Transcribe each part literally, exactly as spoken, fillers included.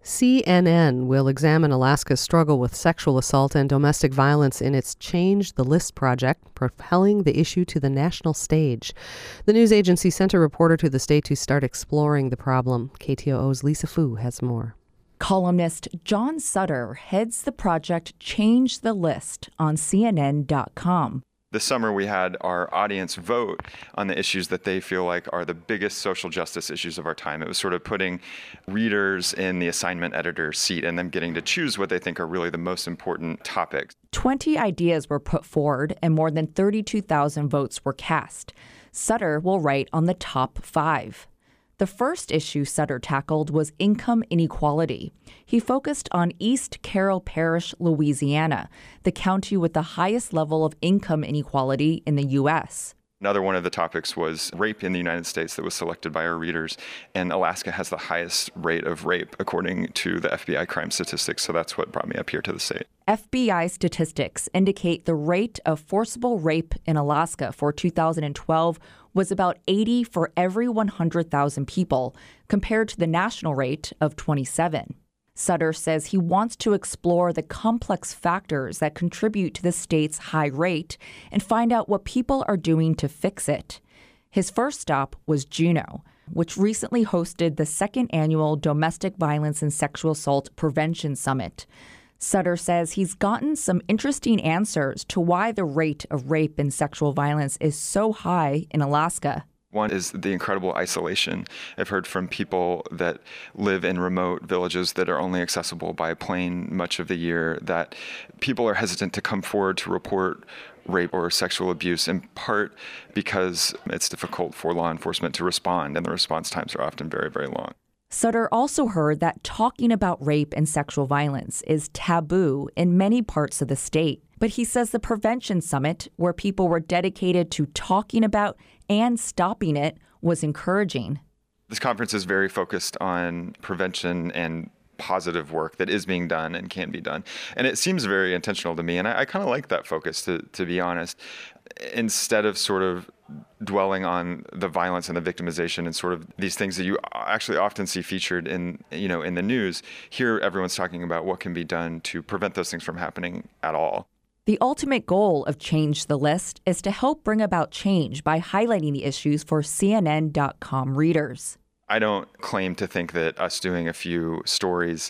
C N N will examine Alaska's struggle with sexual assault and domestic violence in its Change the List project, propelling the issue to the national stage. The news agency sent a reporter to the state to start exploring the problem. K T O O's Lisa Fu has more. Columnist John Sutter heads the project Change the List on C N N dot com. This summer, we had our audience vote on the issues that they feel like are the biggest social justice issues of our time. It was sort of putting readers in the assignment editor's seat and them getting to choose what they think are really the most important topics. twenty ideas were put forward and more than thirty-two thousand votes were cast. Sutter will write on the top five. The first issue Sutter tackled was income inequality. He focused on East Carroll Parish, Louisiana, the county with the highest level of income inequality in the U S Another one of the topics was rape in the United States that was selected by our readers. And Alaska has the highest rate of rape, according to the F B I crime statistics. So that's what brought me up here to the state. F B I statistics indicate the rate of forcible rape in Alaska for two thousand twelve was about eighty for every one hundred thousand people, compared to the national rate of twenty-seven. Sutter says he wants to explore the complex factors that contribute to the state's high rate and find out what people are doing to fix it. His first stop was Juneau, which recently hosted the second annual Domestic Violence and Sexual Assault Prevention Summit. Sutter says he's gotten some interesting answers to why the rate of rape and sexual violence is so high in Alaska. One is the incredible isolation. I've heard from people that live in remote villages that are only accessible by plane much of the year, that people are hesitant to come forward to report rape or sexual abuse, in part because it's difficult for law enforcement to respond, and the response times are often very, very long. Sutter also heard that talking about rape and sexual violence is taboo in many parts of the state. But he says the Prevention Summit, where people were dedicated to talking about and stopping it, was encouraging. This conference is very focused on prevention and positive work that is being done and can be done. And it seems very intentional to me. And I, I kind of like that focus, to, to be honest. Instead of sort of dwelling on the violence and the victimization and sort of these things that you actually often see featured in, you know, in the news, here everyone's talking about what can be done to prevent those things from happening at all. The ultimate goal of Change the List is to help bring about change by highlighting the issues for C N N dot com readers. I don't claim to think that us doing a few stories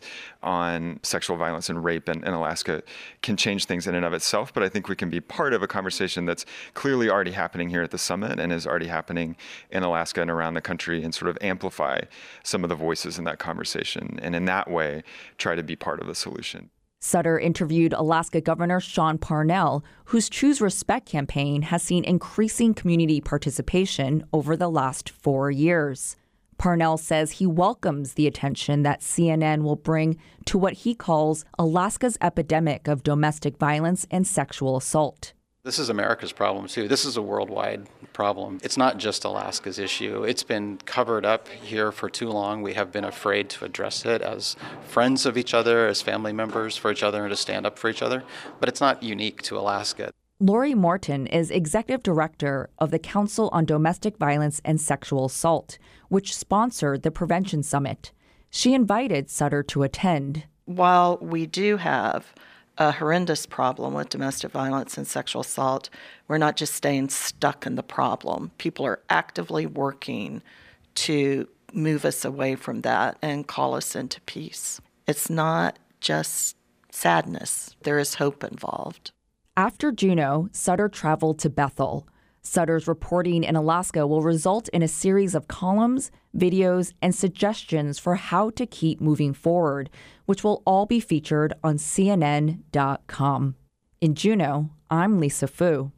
on sexual violence and rape in, in Alaska can change things in and of itself, but I think we can be part of a conversation that's clearly already happening here at the summit and is already happening in Alaska and around the country, and sort of amplify some of the voices in that conversation, and in that way try to be part of the solution. Sutter interviewed Alaska Governor Sean Parnell, whose Choose Respect campaign has seen increasing community participation over the last four years. Parnell says he welcomes the attention that C N N will bring to what he calls Alaska's epidemic of domestic violence and sexual assault. This is America's problem, too. This is a worldwide problem. It's not just Alaska's issue. It's been covered up here for too long. We have been afraid to address it as friends of each other, as family members for each other, and to stand up for each other. But it's not unique to Alaska. Lori Morton is executive director of the Council on Domestic Violence and Sexual Assault, which sponsored the Prevention Summit. She invited Sutter to attend. While we do have a horrendous problem with domestic violence and sexual assault, we're not just staying stuck in the problem. People are actively working to move us away from that and call us into peace. It's not just sadness. There is hope involved. After Juneau, Sutter traveled to Bethel. Sutter's reporting in Alaska will result in a series of columns, videos, and suggestions for how to keep moving forward, which will all be featured on C N N dot com. In Juneau, I'm Lisa Fu.